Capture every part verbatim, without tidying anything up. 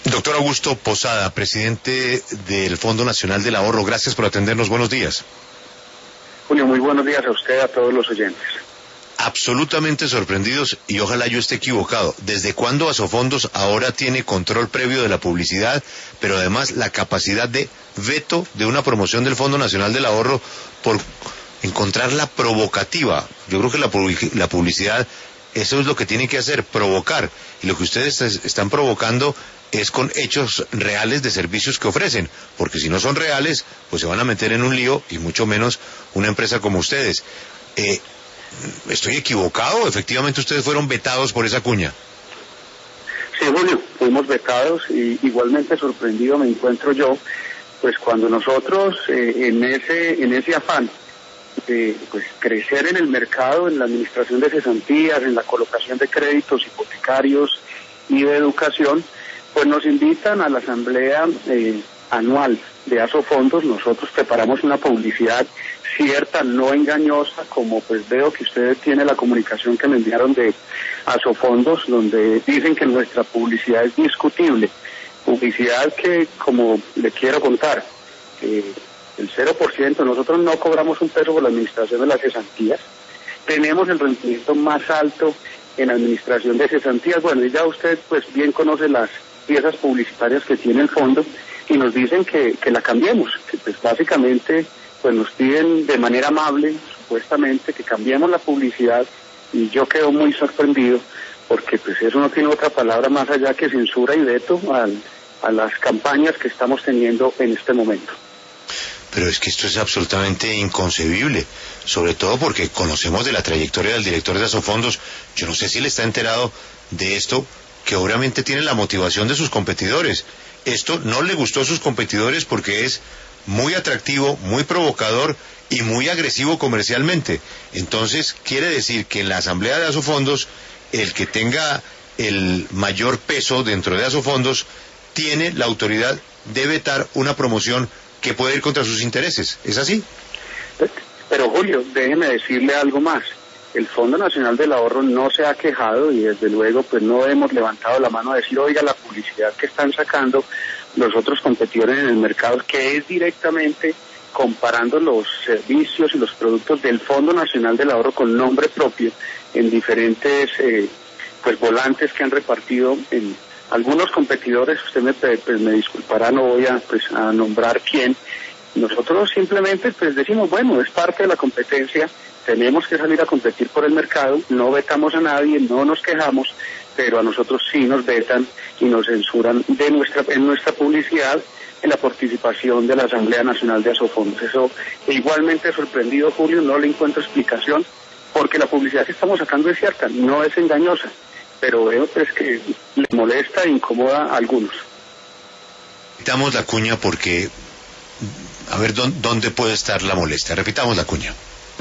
Doctor Augusto Posada, presidente del Fondo Nacional del Ahorro, gracias por atendernos. Buenos días. Julio, muy buenos días a usted y a todos los oyentes. Absolutamente sorprendidos, y ojalá yo esté equivocado. ¿Desde cuándo Asofondos ahora tiene control previo de la publicidad, pero además la capacidad de veto de una promoción del Fondo Nacional del Ahorro por encontrarla provocativa? Yo creo que la, la publicidad, eso es lo que tiene que hacer, provocar. Y lo que ustedes están provocando es con hechos reales de servicios que ofrecen, porque si no son reales, pues se van a meter en un lío, y mucho menos una empresa como ustedes. Eh, ¿Estoy equivocado? ¿Efectivamente ustedes fueron vetados por esa cuña? Sí, Julio, fuimos vetados, y igualmente sorprendido me encuentro yo, pues cuando nosotros eh, en ese en ese afán de pues crecer en el mercado, en la administración de cesantías, en la colocación de créditos hipotecarios y de educación, pues nos invitan a la asamblea eh, anual de Asofondos. Nosotros preparamos una publicidad cierta, no engañosa, como pues veo que ustedes tienen la comunicación que me enviaron de Asofondos, donde dicen que nuestra publicidad es discutible. Publicidad que, como le quiero contar, eh, el cero por ciento, nosotros no cobramos un peso por la administración de las cesantías, tenemos el rendimiento más alto en administración de cesantías. Bueno, y ya usted pues bien conoce las piezas publicitarias que tiene el fondo, y nos dicen que, que la cambiemos, que pues básicamente pues nos piden de manera amable, supuestamente, que cambiemos la publicidad, y yo quedo muy sorprendido, porque pues eso no tiene otra palabra más allá que censura y veto al, a las campañas que estamos teniendo en este momento. Pero es que esto es absolutamente inconcebible, sobre todo porque conocemos de la trayectoria del director de Asofondos. Yo no sé si él está enterado de esto, que obviamente tiene la motivación de sus competidores. Esto no le gustó a sus competidores porque es muy atractivo, muy provocador y muy agresivo comercialmente. Entonces, quiere decir que en la asamblea de Asofondos, el que tenga el mayor peso dentro de Asofondos tiene la autoridad de vetar una promoción que puede ir contra sus intereses. ¿Es así? Pero Julio, déjeme decirle algo más. El Fondo Nacional del Ahorro no se ha quejado, y desde luego pues no hemos levantado la mano a decir, oiga, la publicidad que están sacando los otros competidores en el mercado, que es directamente comparando los servicios y los productos del Fondo Nacional del Ahorro con nombre propio en diferentes eh, pues volantes que han repartido en algunos competidores. Usted me, pues, me disculpará, no voy a, pues, a nombrar quién. Nosotros simplemente pues decimos, bueno, es parte de la competencia, tenemos que salir a competir por el mercado, no vetamos a nadie, no nos quejamos, pero a nosotros sí nos vetan y nos censuran de nuestra en nuestra publicidad, en la participación de la Asamblea Nacional de Asofondos. Eso igualmente sorprendido, Julio, no le encuentro explicación, porque la publicidad que estamos sacando es cierta, no es engañosa, pero veo pues que le molesta e incomoda a algunos. Repitamos la cuña porque, a ver, ¿dónde puede estar la molestia? Repitamos la cuña.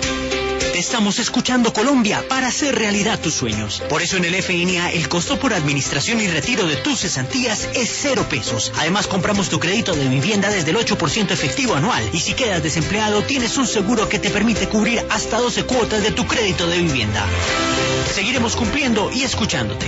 Estamos escuchando Colombia para hacer realidad tus sueños. Por eso en el F N A el costo por administración y retiro de tus cesantías es cero pesos. Además compramos tu crédito de vivienda desde el ocho por ciento efectivo anual. Y si quedas desempleado, tienes un seguro que te permite cubrir hasta doce cuotas de tu crédito de vivienda. Seguiremos cumpliendo y escuchándote.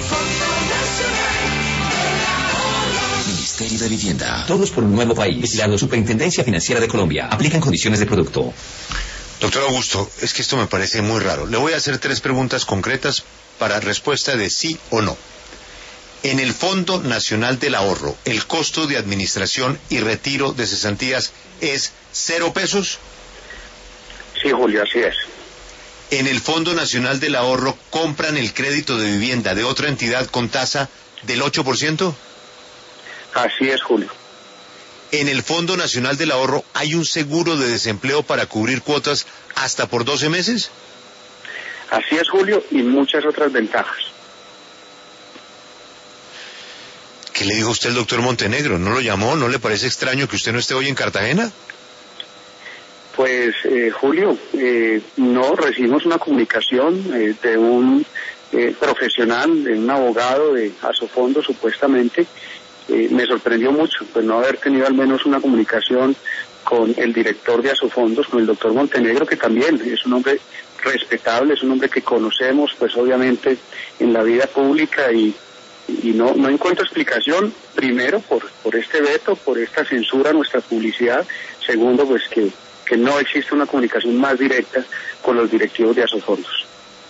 Ministerio de Vivienda. Todos por un nuevo país. Vigilando Superintendencia Financiera de Colombia. Aplican condiciones de producto. Doctor Augusto, es que esto me parece muy raro. Le voy a hacer tres preguntas concretas para respuesta de sí o no. En el Fondo Nacional del Ahorro, ¿el costo de administración y retiro de cesantías es cero pesos? Sí, Julio, así es. En el Fondo Nacional del Ahorro, ¿compran el crédito de vivienda de otra entidad con tasa del ocho por ciento? Así es, Julio. En el Fondo Nacional del Ahorro, ¿hay un seguro de desempleo para cubrir cuotas hasta por doce meses? Así es, Julio, y muchas otras ventajas. ¿Qué le dijo usted al doctor Montenegro? ¿No lo llamó? ¿No le parece extraño que usted no esté hoy en Cartagena? Pues, eh, Julio, eh, no, recibimos una comunicación eh, de un eh, profesional, de un abogado de Asofondos, supuestamente. Eh, me sorprendió mucho pues no haber tenido al menos una comunicación con el director de Asofondos, con el doctor Montenegro, que también es un hombre respetable, es un hombre que conocemos pues obviamente en la vida pública, y Y no, no encuentro explicación, primero, por, por este veto, por esta censura a nuestra publicidad. Segundo, pues que, que no existe una comunicación más directa con los directivos de Asofondos.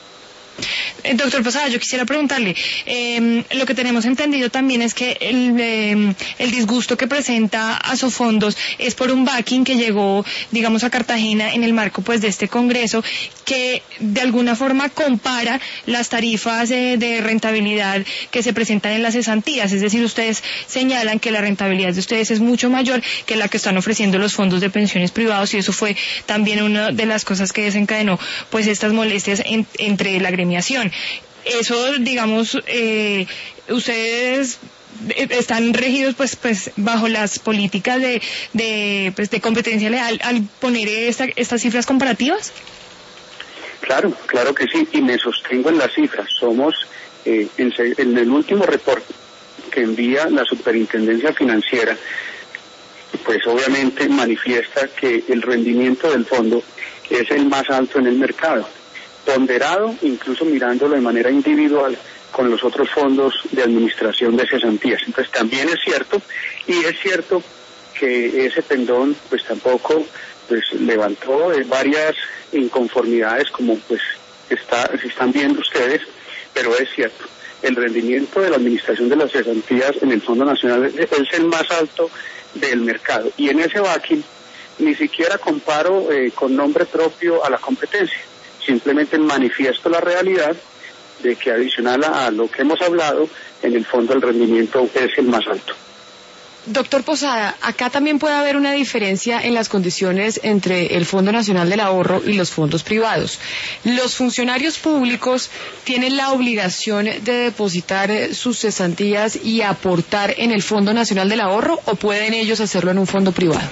Eh, doctor Posada, yo quisiera preguntarle, eh, lo que tenemos entendido también es que el, eh, el disgusto que presenta Asofondos es por un backing que llegó, digamos, a Cartagena en el marco pues de este congreso, que de alguna forma compara las tarifas eh, de rentabilidad que se presentan en las cesantías, es decir, ustedes señalan que la rentabilidad de ustedes es mucho mayor que la que están ofreciendo los fondos de pensiones privados, y eso fue también una de las cosas que desencadenó pues estas molestias en, entre la gremiación. Eso, digamos, eh, ustedes están regidos pues pues bajo las políticas de de pues de competencia leal al poner esta, estas cifras comparativas. Claro, claro que sí, y me sostengo en las cifras. Somos eh, en, en el último reporte que envía la Superintendencia Financiera, pues obviamente manifiesta que el rendimiento del fondo es el más alto en el mercado, ponderado incluso mirándolo de manera individual con los otros fondos de administración de cesantías. Entonces también es cierto, y es cierto que ese pendón pues tampoco pues levantó eh, varias inconformidades, como pues está, se están viendo ustedes, pero es cierto, el rendimiento de la administración de las cesantías en el Fondo Nacional es, es el más alto del mercado, y en ese backing ni siquiera comparo eh, con nombre propio a la competencia. Simplemente manifiesto la realidad de que adicional a, a lo que hemos hablado, en el fondo el rendimiento es el más alto. Doctor Posada, acá también puede haber una diferencia en las condiciones entre el Fondo Nacional del Ahorro y los fondos privados. ¿Los funcionarios públicos tienen la obligación de depositar sus cesantías y aportar en el Fondo Nacional del Ahorro, o pueden ellos hacerlo en un fondo privado?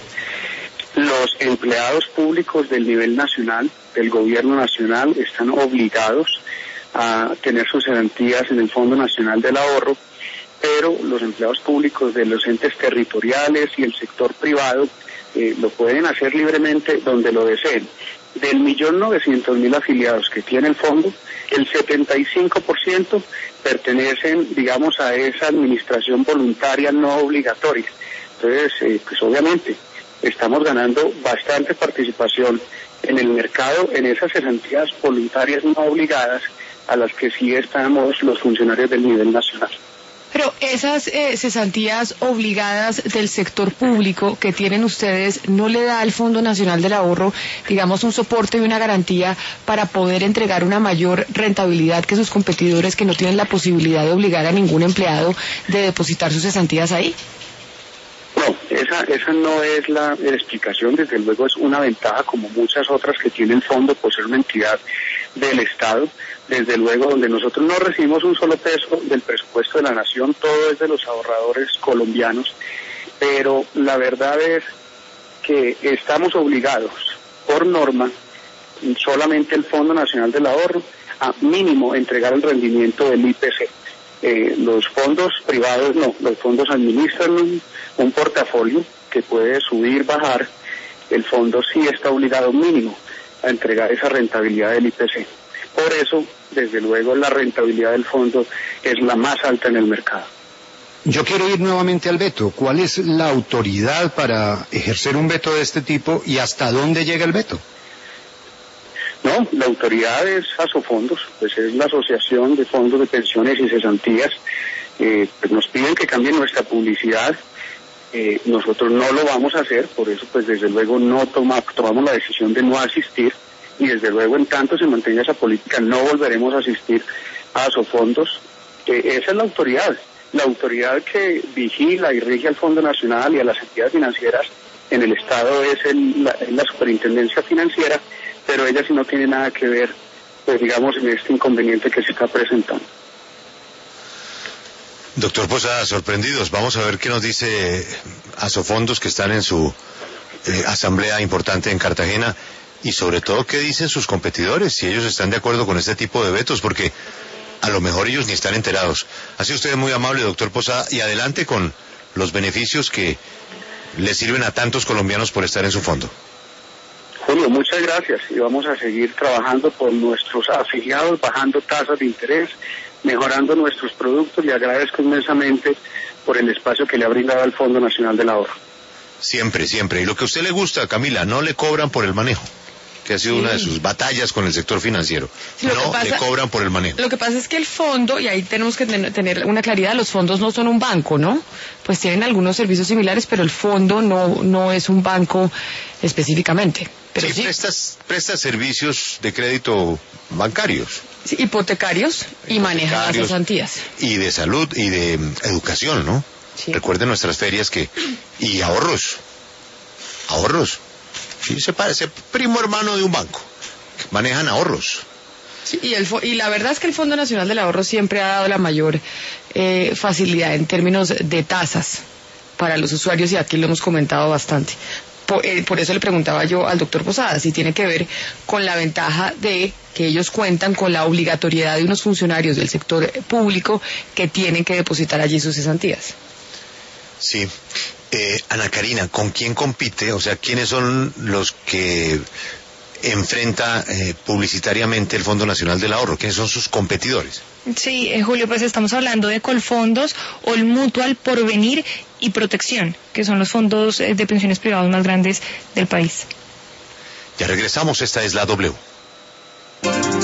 Los empleados públicos del nivel nacional, del gobierno nacional, están obligados a tener sus cesantías en el Fondo Nacional del Ahorro, pero los empleados públicos de los entes territoriales y el sector privado eh, lo pueden hacer libremente donde lo deseen. Del millón novecientos mil afiliados que tiene el fondo, el setenta y cinco por ciento pertenecen, digamos, a esa administración voluntaria no obligatoria. Entonces, eh, pues obviamente, estamos ganando bastante participación en el mercado, en esas cesantías voluntarias no obligadas, a las que sí estamos los funcionarios del nivel nacional. Pero esas eh, cesantías obligadas del sector público que tienen ustedes, ¿no le da al Fondo Nacional del Ahorro, digamos, un soporte y una garantía para poder entregar una mayor rentabilidad que sus competidores, que no tienen la posibilidad de obligar a ningún empleado de depositar sus cesantías ahí? No, esa, esa no es la, la explicación. Desde luego es una ventaja, como muchas otras que tiene el fondo por ser una entidad del Estado. Desde luego, donde nosotros no recibimos un solo peso del presupuesto de la nación, todo es de los ahorradores colombianos, pero la verdad es que estamos obligados por norma, solamente el Fondo Nacional del Ahorro, a mínimo entregar el rendimiento del I P C. Eh, los fondos privados no, los fondos administran un, un portafolio que puede subir, bajar. El fondo sí está obligado mínimo a entregar esa rentabilidad del I P C. Por eso, desde luego, la rentabilidad del fondo es la más alta en el mercado. Yo quiero ir nuevamente al veto. ¿Cuál es la autoridad para ejercer un veto de este tipo y hasta dónde llega el veto? No, la autoridad es Asofondos, pues es la Asociación de Fondos de Pensiones y Cesantías. Eh, pues nos piden que cambien nuestra publicidad. Eh, nosotros no lo vamos a hacer, por eso pues desde luego no toma, tomamos la decisión de no asistir, y desde luego en tanto se mantenga esa política no volveremos a asistir a Asofondos. Eh, esa es la autoridad, la autoridad que vigila y rige al Fondo Nacional y a las entidades financieras en el Estado es el, la, la Superintendencia Financiera, pero ella sí no tiene nada que ver, pues digamos, en este inconveniente que se está presentando. Doctor Posada, sorprendidos, vamos a ver qué nos dice Asofondos, que están en su eh, asamblea importante en Cartagena, y sobre todo qué dicen sus competidores, si ellos están de acuerdo con este tipo de vetos, porque a lo mejor ellos ni están enterados. Ha sido usted muy amable, doctor Posada, y adelante con los beneficios que le sirven a tantos colombianos por estar en su fondo. Julio, muchas gracias, y vamos a seguir trabajando por nuestros afiliados, bajando tasas de interés, mejorando nuestros productos. Le agradezco inmensamente por el espacio que le ha brindado al Fondo Nacional del Ahorro. Siempre, siempre. Y lo que a usted le gusta, Camila, no le cobran por el manejo, que ha sido sí. una de sus batallas con el sector financiero. Sí, no pasa, le cobran por el manejo. Lo que pasa es que el fondo, y ahí tenemos que ten, tener una claridad, los fondos no son un banco, ¿no? Pues tienen algunos servicios similares, pero el fondo no, no es un banco específicamente. Pero sí, sí. Prestas, prestas servicios de crédito bancarios. Sí, hipotecarios, hipotecarios y maneja las cesantías. Y de salud y de educación, ¿no? Sí. Recuerden nuestras ferias que... Y ahorros. Ahorros. Sí, se parece primo hermano de un banco. Manejan ahorros. Sí, y, el, y la verdad es que el Fondo Nacional del Ahorro siempre ha dado la mayor eh, facilidad en términos de tasas para los usuarios, y aquí lo hemos comentado bastante. Por, eh, por eso le preguntaba yo al doctor Posada si tiene que ver con la ventaja de que ellos cuentan con la obligatoriedad de unos funcionarios del sector público que tienen que depositar allí sus cesantías. Sí. Eh, Ana Karina, ¿con quién compite? O sea, ¿quiénes son los que enfrenta eh, publicitariamente el Fondo Nacional del Ahorro? ¿Quiénes son sus competidores? Sí, eh, Julio, pues estamos hablando de Colfondos, All Mutual, Porvenir y Protección, que son los fondos eh, de pensiones privados más grandes del país. Ya regresamos, esta es la W.